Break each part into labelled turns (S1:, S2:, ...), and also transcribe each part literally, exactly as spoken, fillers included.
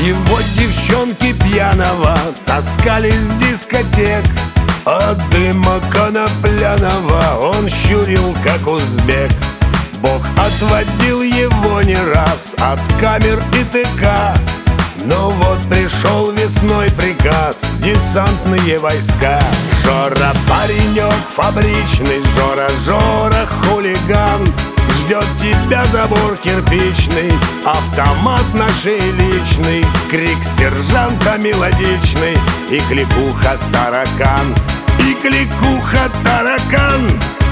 S1: Его девчонки пьяного таскали с дискотек, от дыма конопляного он щурил, как узбек. Бог отводил его не раз от камер и ТК, но вот пришел весной приказ: десантные войска. Жора паренек фабричный, Жора, Жора хулиган, ждет тебя забор кирпичный, автомат наш личный, крик сержанта мелодичный и кликуха таракан, и кликуха таракан.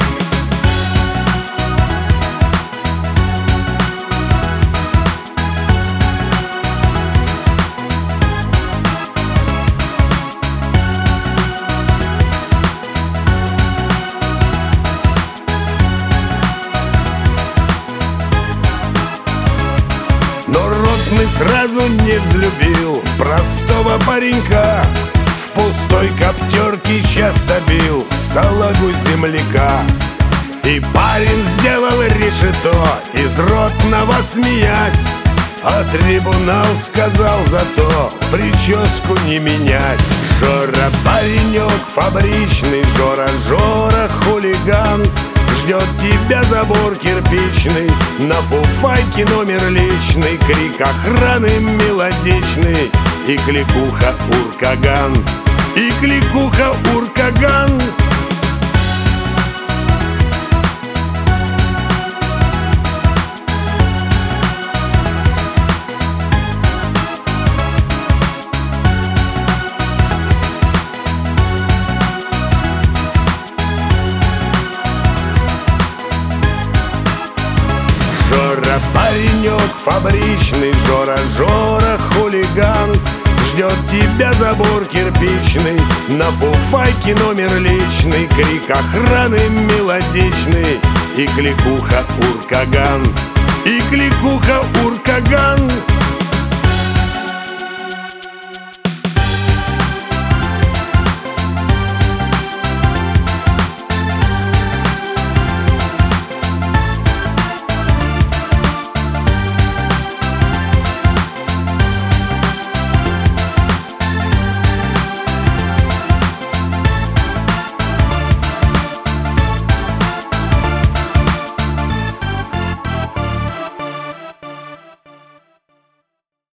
S1: Но ротный сразу не взлюбил простого паренька, в пустой коптерке часто бил салагу земляка. И парень сделал решето, из ротного смеясь, а трибунал сказал зато прическу не менять. Жора паренек фабричный, Жора, Жора хулиган, ждет тебя забор кирпичный, на фуфайке номер личный, крик охраны мелодичный и кликуха уркаган, и кликуха уркаган. Жора паренек фабричный, Жора, Жора хулиган, ждет тебя забор кирпичный, на фуфайке номер личный, крик охраны мелодичный и кликуха уркаган, и кликуха уркаган.